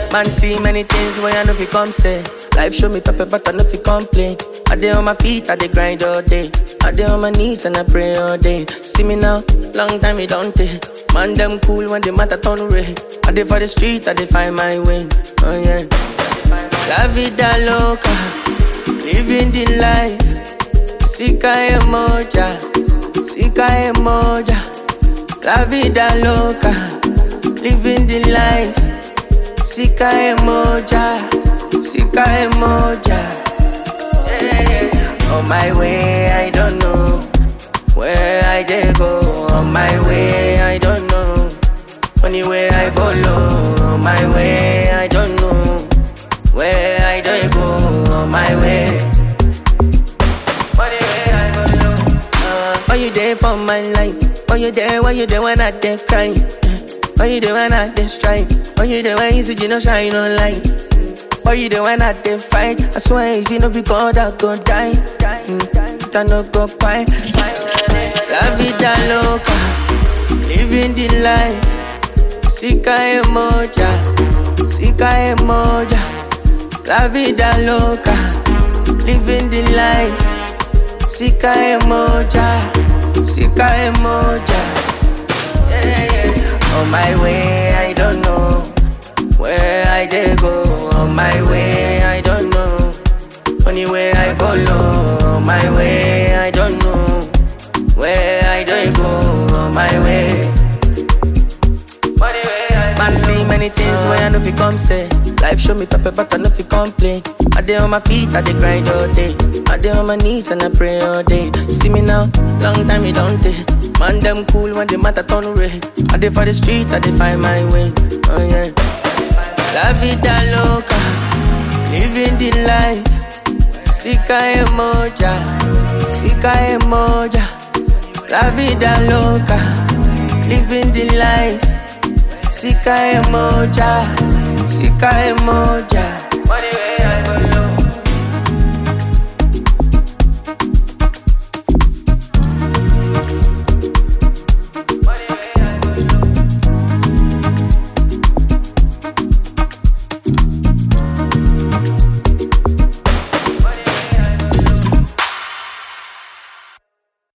Man see many things when I know fi come say. Life show me pepper but I know fi complain. I dey on my feet, I dey grind all day. I dey on my knees and I pray all day. See me now, long time it don't take. Man them cool when the matter turn red. I dey for the street, I dey find my way. Oh yeah. La vida loca, living the life. Sika emoja, sika emoja. La vida loca, living the life. Sika emoja, sika emoja. Yeah. On my way, I don't know where I dey go. On my way, I don't know. Only way I follow. On my way, I don't know where I dey go. On my way. Only way I follow. Why you there for my life? Why you there when I dey cry? Why you there when I dey strike? Why you there when you see you no shine no light? Why you there when I dey fight? I swear if you no be God I go die. I no go quiet. La vida loca, living the life. Sika emoja, sika emoja. La vida loca, living the life. Sika emoja, sika emoja. Yeah. On my way, I don't know where I dey go. On my way, I don't know. Only way I follow. On my way, I don't know where I dey go. On my way. Man see many things when I know fi come say. Life show me pepper but I know fi complain. I dey on my feet, I dey grind all day. I dey on my knees and I pray all day. See me now, long time it don't take. Man them cool when the matter turn red. I dey for the street, I dey find my way. Oh yeah. La vida loca, living the life. Sika emoja, sika emoja. La vida loca, living the life. Sika emoja, sika emoja.